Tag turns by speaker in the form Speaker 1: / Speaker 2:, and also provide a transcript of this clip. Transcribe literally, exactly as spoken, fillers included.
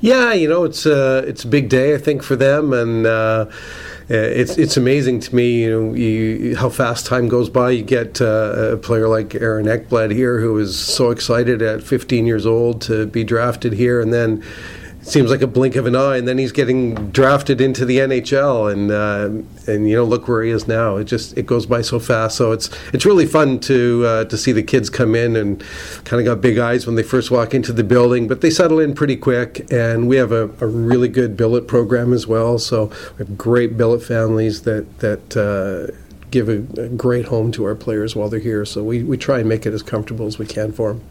Speaker 1: Yeah, you know, it's a it's a big day, I think, for them, and uh, it's it's amazing to me, you know, you, how fast time goes by. You get uh, a player like Aaron Ekblad here, who is so excited at fifteen years old to be drafted here, and then it seems like a blink of an eye, and then he's getting drafted into the N H L, and uh, and you know, look where he is now. It just it goes by so fast. So it's it's really fun to uh, to see the kids come in and kind of got big eyes when they first walk into the building, but they settle in pretty quick. And we have a, a really good billet program as well. So we have great billet families that that. Uh, give a, a great home to our players while they're here. So we, we try and make it as comfortable as we can for them.